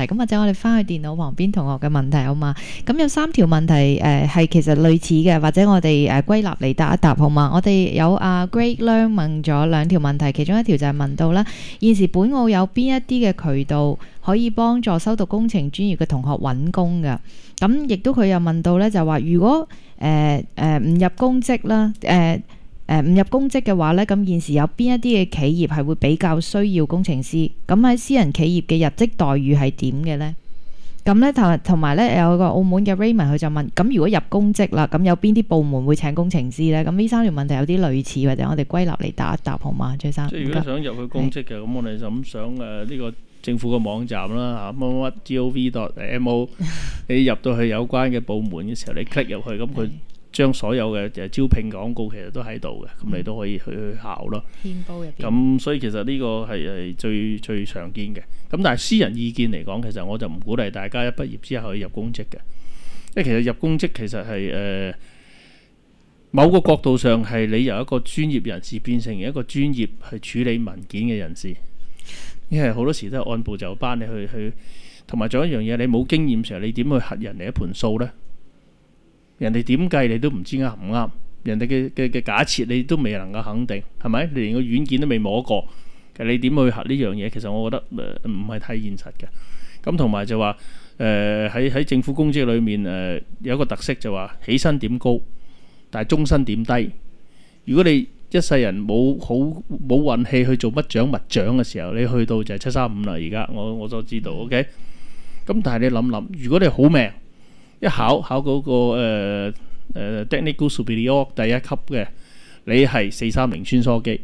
題，咁或者我哋翻去電腦旁邊同學嘅問題好嘛？咁有3條問題係其實類似嘅，或者我哋歸納嚟答一答好嘛？我哋有Great Learn 問咗2條問題，其中一條就係問到啦，現時本澳有邊一啲嘅渠道可以幫助修讀工程專業嘅同學揾工㗎？咁亦都佢又問到咧，就話如果唔入公職啦，唔入公職嘅話咧，咁現時有邊一啲嘅企業係會比較需要工程師？咁喺私人企業嘅入職待遇係點嘅咧？咁咧同埋咧有個澳門嘅 Raymond 佢就問，咁如果入公職啦，咁有邊啲部門會請工程師咧？咁呢3條問題有啲類似，或者我哋歸納嚟答一答好嘛，張生？ 即係如果想入去公職嘅，咁我哋就咁上呢個政府嘅網站啦嚇，乜乜 gov.mo， 你入到去有關嘅部門嘅時候，你 click 入去，咁佢將所有嘅招聘廣告其實都喺度嘅，咁你都可以去考咯。 憲報入邊。 咁所以其實呢個係最常見嘅。咁但係私人意見嚟講，其實我就唔鼓勵大家一畢業之後去入公職嘅，因為其實入公職其實係某個角度上係你由一個專業人士變成一個專業去處理文件嘅人士。因為好多時都係按部就班，你去同埋仲有一樣嘢，你冇經驗時候，你點去核人哋一盤數呢？人哋點計你都唔知啱唔啱，人哋嘅假設你都未能夠肯定，係咪？你連個軟件都未摸過，其實你點去核呢樣嘢？其實我覺得唔係太現實嘅。咁同埋就話喺政府公職裏面有一個特色就話起薪點高，但係終身點低。如果你一世人冇運氣去做乜獎物獎嘅時候，你去到就係735啦。而家我所知道 ，OK。咁但係你諗諗，如果你好命，一考嗰個Technical Superior 第一級嘅，你係430穿梭機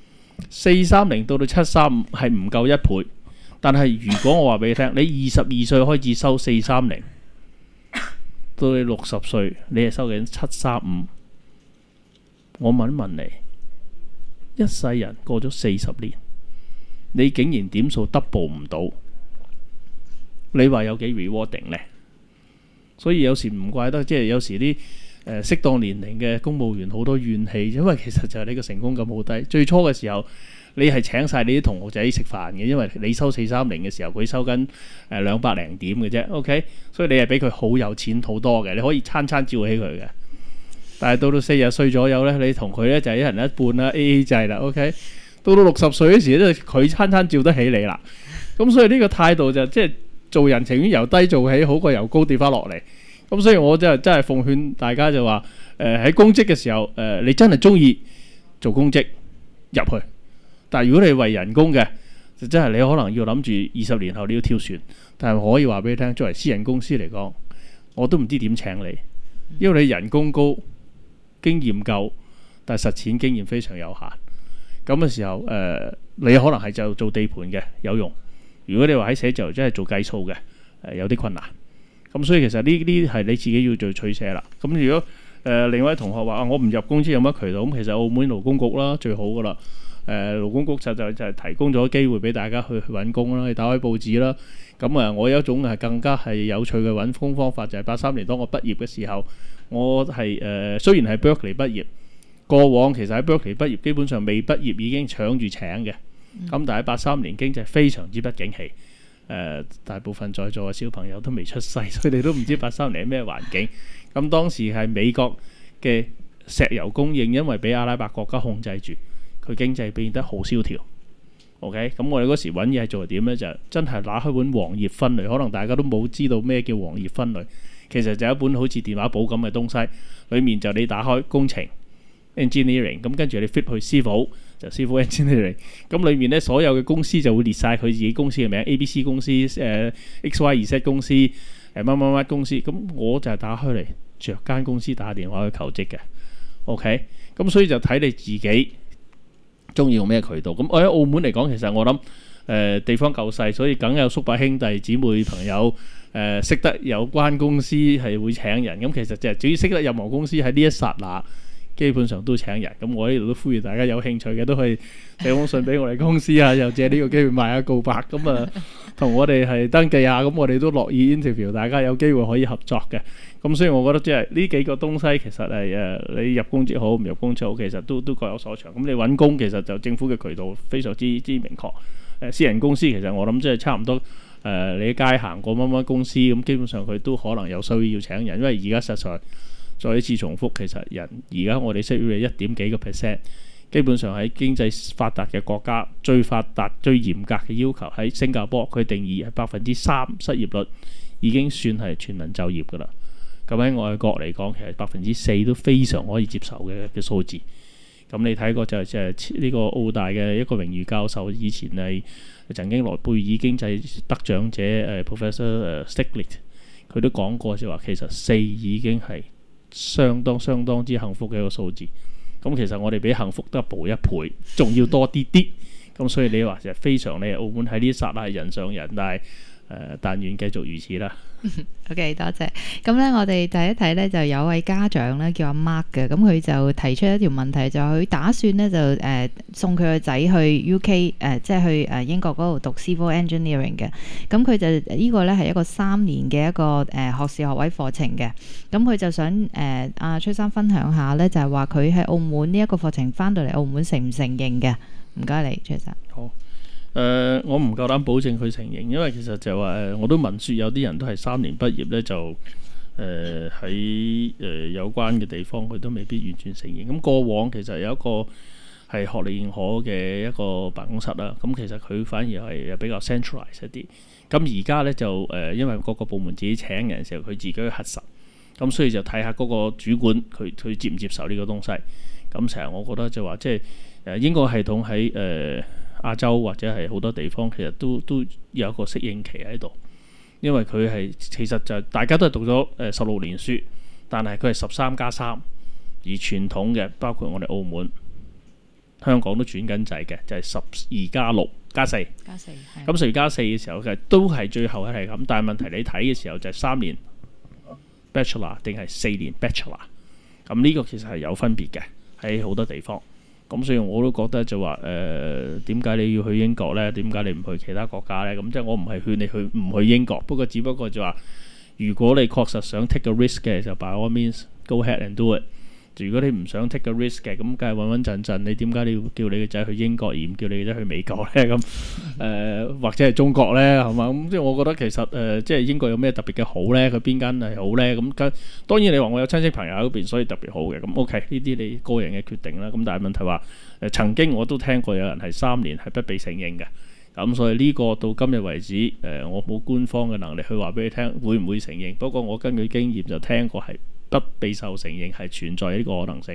，430到735係唔夠1倍。但係如果我話俾你聽，你22歲開始收430，到你60歲，你係收緊735。我問一問你。一世人過咗40年，你竟然點數 double 唔到，你話有幾 rewarding 呢？所以有時唔怪得，即係有時啲適當年齡嘅公務員好多怨氣，因為其實就係你個成功感好低。最初嘅時候，你係請晒你啲同學仔食飯嘅，因為你收430嘅時候，佢收緊200零點嘅啫。OK， 所以你係比佢好有錢好多嘅，你可以餐餐照起佢嘅。但係到40歲左右咧，你同佢咧就係一人一半啦 ，AA 制啦 ，OK。到60歲嗰時咧，佢餐餐照得起你啦。咁所以呢個態度就即係做人情願由低做起，好過由高跌翻落嚟。咁所以我真係奉勸大家就話喺公職嘅時候你真係中意做公職入去。但係如果你為人工嘅，就真係你可能要諗住20年後你要跳船。但係可以話俾你聽，作為私人公司嚟講，我都唔知點請你，因為你人工高。經驗夠，但係實踐經驗非常有限。咁嘅時候，你可能係就做地盤嘅有用。如果你話喺寫字樓真係做計數嘅，有啲困難。咁所以其實呢啲係你自己要做取捨啦。咁如果另一位同學話我唔入公職有乜渠道？咁其實澳門勞工局啦最好噶啦。勞工局就係提供咗機會俾大家去揾工啦，你打開報紙啦。咁我有一種係更加係有趣嘅揾工方法，就係83年當我畢業嘅時候。我係雖然係 Berkeley 畢業，過往其實喺 Berkeley 畢業基本上未畢業已經搶住請嘅。咁但係83年經濟非常之不景氣，大部分在座嘅小朋友都未出世，所以你都唔知83年係咩環境。咁當時係美國嘅石油供應因為俾阿拉伯國家控制住，佢經濟變得好蕭條。OK， 咁我哋嗰時揾嘢做係點呢？就真係拿開本黃頁分類，可能大家都冇知道咩叫黃頁分類。其實就一本好似電話簿咁嘅東西，裡面就你打開工程 engineering， 咁跟住你 fit 去 civil 就 civil engineering， 咁裡面咧所有嘅公司就會列晒佢自己公司嘅名 ，ABC 公司、XYZ 公司、乜乜乜公司，咁我就係打開嚟着間公司打電話去求職嘅。OK， 咁所以就睇你自己中意用咩渠道。咁我喺澳門嚟講，其實我諗地方夠細，所以梗有叔伯兄弟姊妹朋友。識得有關公司係會請人，咁其實就係只要識得任何公司喺呢一剎那，基本上都請人。咁我呢度都呼籲大家有興趣嘅都可以寫封信俾我哋公司啊，又借呢個機會賣下告白，咁同我哋係登記下，咁我哋都樂意 interview， 大家有機會可以合作嘅。咁所以我覺得即係呢幾個東西其實係你入公職好唔入公職好，其實都各有所長。咁你揾工其實就政府嘅渠道非常之明確。私人公司其實我諗即係差唔多你喺街行過乜乜公司咁，基本上佢都可能有需要請人，因為而家實在再一次重複，其實人而家我哋失業率1.幾個 percent，基本上喺經濟發達嘅國家最發達最嚴格嘅要求喺新加坡，佢定義係3%失業率已經算係全民就業㗎啦。咁喺外國嚟講，其實4%都非常可以接受嘅數字。咁你睇過就係呢個澳大嘅一個榮譽教授，以前係曾經諾貝爾經濟得獎者Professor Stiglitz， 佢都講過就話其實4已經係相當之幸福嘅一個數字。咁其實我哋比幸福得一倍，仲要多啲啲。咁所以你話其實非常咧，澳門喺呢一剎那係人上人，但願繼續如此啦。 OK， 多謝。咁咧，我哋睇一睇咧，就有位家長咧叫阿 Mark 嘅，咁佢就提出一條問題，就佢打算咧就送佢個仔去 UK 即係去英國嗰度讀 Civil Engineering 嘅。咁佢就呢個咧係一個3年嘅一個學士學位課程嘅。咁佢就想阿崔生分享下咧，就係話佢喺澳門呢一個課程翻到嚟澳門承唔承認嘅？唔該你，崔生。 好。我唔夠膽保證佢承認，因為其實就話我都聞説有啲人都係3年畢業咧，就喺有關嘅地方佢都未必完全承認。咁過往其實有一個係學歷認可嘅一個辦公室啦，咁其實佢反而係比較 centralize 一啲。咁而家咧就因為各個部門自己請人嘅時候，佢自己去核實，咁所以就睇下嗰個主管佢接唔接受呢個東西。咁成日我覺得就話即係英國系統喺亞洲或者係好多地方，其實都有一個適應期喺度，因為佢係其實就大家都係讀咗16年書，但係佢係13+3，而傳統嘅包括我哋澳門、香港都轉緊制嘅，就係12+6+4。咁12+4嘅時候嘅都係最後係咁，但係問題你睇嘅時候就係3年 Bachelor 定係4年 Bachelor， 咁呢個其實係有分別嘅喺好多地方。咁所以我都覺得就話點解你要去英國呢？點解你唔去其他國家呢？咁即係我唔係勸你唔去英國，只不過就話如果你確實想 take a risk 嘅，就 by all means go ahead and do it。如果你唔想 take a risk 嘅，咁梗係穩穩陣陣。你點解你要叫你個仔去英國而唔叫你個仔去美國呢？咁或者係中國呢？係嘛？咁即係我覺得其實即係英國有咩特別嘅好呢？佢邊間係好呢？咁當然你話我有親戚朋友喺嗰邊，所以特別好嘅。咁 OK， 呢啲你個人嘅決定啦。咁但係問題話曾經我都聽過有人係3年係不被承認嘅。咁所以呢個到今日為止我冇官方嘅能力去話俾你聽會唔會承認。不過我根據經驗就聽過係不被受承認係存在呢個可能性。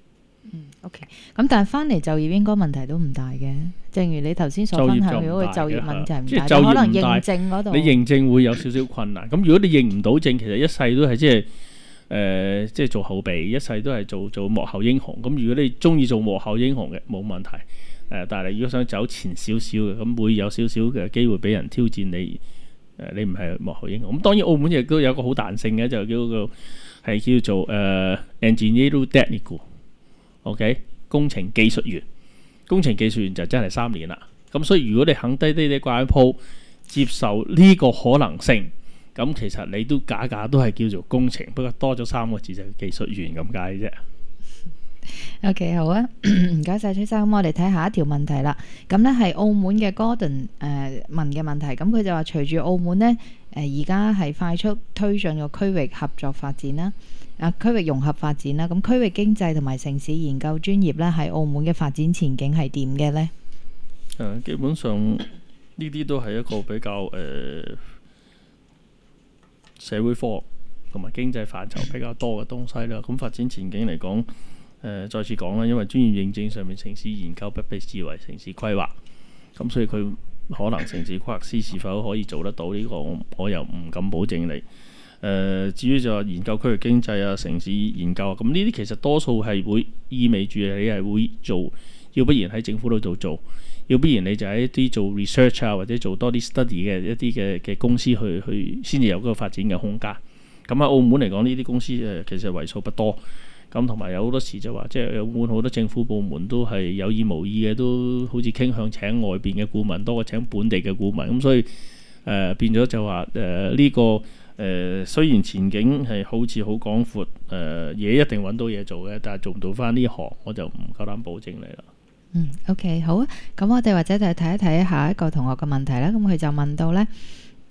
OK。咁但係翻嚟就業應該問題都唔大嘅。正如你頭先所分享，如果佢就業問題唔大， 即係就業唔大， 可能認證嗰度你認證會有少少困難。咁如果你認唔到證，其實一世都係即係做後備，一世都係做幕後英雄。咁如果你中意做幕後英雄嘅冇問題。但係如果想走前少少嘅，咁會有少少嘅機會俾人挑戰你。你唔係幕後英雄。咁當然澳門亦都有一個好彈性嘅，就叫做Engineer Technical。OK， 工程技術員。工程技術員就真係3年啦。咁所以如果你肯低啲掛一鋪，接受呢個可能性，咁其實你都假都係叫做工程，不過多咗3個字就係技術員咁解啫。 OK， 好啊，唔該晒崔生。咁我哋睇下一條問題啦。咁呢係澳門嘅 Gordon 問嘅問題。咁佢就話隨住澳門呢而家係快速推進個區域合作發展啦，區域融合發展啦。咁區域經濟同埋城市研究專業呢，喺澳門嘅發展前景係點嘅呢？ 基本上呢啲都係一個比較社會科學同埋經濟範疇比較多嘅東西啦。咁發展前景嚟講，再次講啦，因為專業認證上面城市研究不被視為城市規劃，咁所以佢可能城市規劃師是否可以做得到呢個，我又唔敢保證你。至於就話研究區域經濟啊、城市研究啊，咁呢啲其實多數係會意味住你係會做，要不然喺政府度做，要不然你就喺一啲做 research 啊，或者做多啲 study 嘅一啲嘅公司去先至有嗰個發展嘅空間。咁喺澳門嚟講，呢啲公司其實為數不多。咁同埋有好多時就話，即係澳門好多政府部門都係有意無意嘅，都好似傾向請外邊嘅顧問多過請本地嘅顧問。咁所以變咗就話呢個雖然前景係好似好廣闊，嘢一定揾到嘢做嘅，但係做唔到翻呢行，我就唔夠膽保證你啦。 OK， 好啊。咁我哋或者就睇一睇下一個同學嘅問題啦。咁佢就問到呢。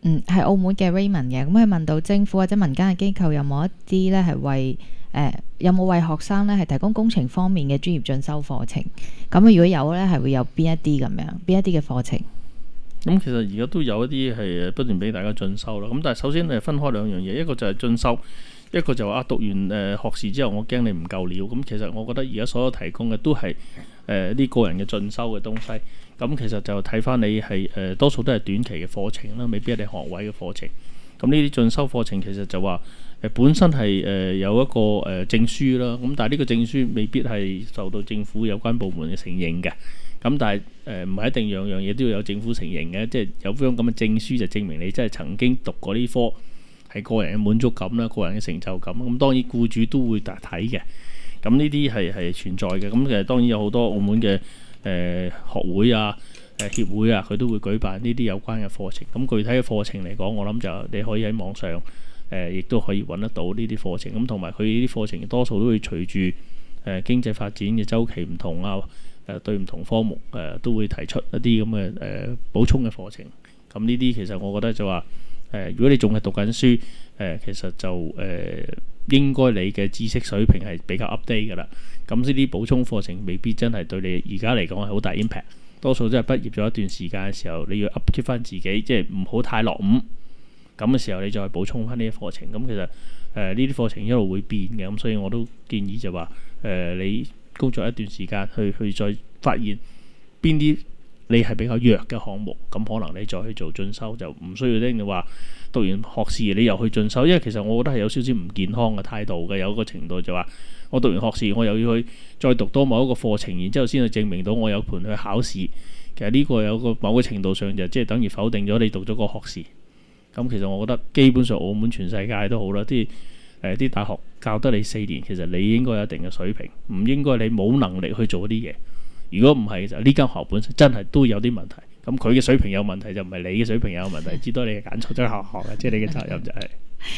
係澳門嘅 Raymond 嘅，咁佢問到政府或者民間嘅機構有冇一啲咧係為有冇為學生咧係提供工程方面嘅專業進修課程？咁如果有咧，係會有邊一啲咁樣，邊一啲嘅課程？ 咁其實而家都有一啲係不斷俾大家進修啦。咁但係首先你分開兩樣嘢，一個就係進修，一個就話讀完學士之後，我驚你唔夠料。咁其實我覺得而家所有提供嘅都係啲個人嘅進修嘅東西。咁其實就睇翻你係多數都係短期嘅課程啦，未必係你學位嘅課程。咁呢啲進修課程其實就話本身係有一個證書啦。咁但係呢個證書未必係受到政府有關部門嘅承認嘅。咁但係唔係一定樣樣嘢都要有政府承認嘅，即係有張咁嘅證書就證明你真係曾經讀過呢科，係個人嘅滿足感啦，個人嘅成就感。咁當然僱主都會睇嘅。咁呢啲係存在嘅。咁其實當然有好多澳門嘅學會啊、協會啊，佢都會舉辦呢啲有關嘅課程。咁具體嘅課程嚟講，我諗就你可以喺網上亦都可以揾得到呢啲課程。咁同埋佢呢啲課程多數都會隨住經濟發展嘅週期唔同啊。對唔同科目都會提出一啲咁嘅補充嘅課程。咁呢啲其實我覺得就話如果你仲係讀緊書其實就應該你嘅知識水平係比較 update 㗎啦。咁呢啲補充課程未必真係對你而家嚟講係好大 impact。多數都係畢業咗一段時間嘅時候，你要 upkeep 翻自己，即係唔好太落伍。咁嘅時候你再補充翻呢啲課程。咁其實呢啲課程一路會變嘅。咁所以我都建議就話你工作一段時間去再發現邊啲你係比較弱嘅項目，咁可能你再去做進修，就唔需要咧。你話讀完學士你又去進修，因為其實我覺得係有少少唔健康嘅態度嘅。有一個程度就話我讀完學士，我又要去再讀多某一個課程，然之後先去證明到我有盤去考試。其實呢個有個某個程度上就即係等於否定咗你讀咗個學士。咁其實我覺得基本上澳門全世界都好啦，啲大學教得你4年，其實你應該有一定嘅水平，唔應該你冇能力去做啲嘢。如果唔係就呢間學校本身真係都有啲問題。咁佢嘅水平有問題就唔係你嘅水平有問題，至多你係揀錯咗學校嘅，即係你嘅責任就係。